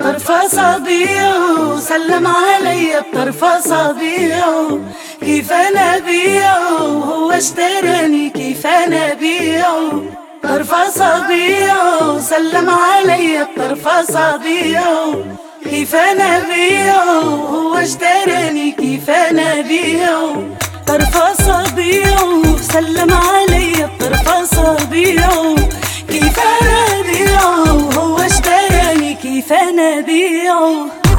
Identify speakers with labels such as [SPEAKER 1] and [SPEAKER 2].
[SPEAKER 1] طرف أصابعه سلم علي بطرف أصابعه، كيف أنا بيعه هو اشتراني كيف أنا بيعه. طرف أصابعه سلم علي بطرف أصابعه، كيف أنا بيعه هو اشتراني كيف أنا بيعه. طرف أصابعه سلم علي بطرف أصابعه، كيف أنا بيعه هو اشتراني كيف أنا بيعه.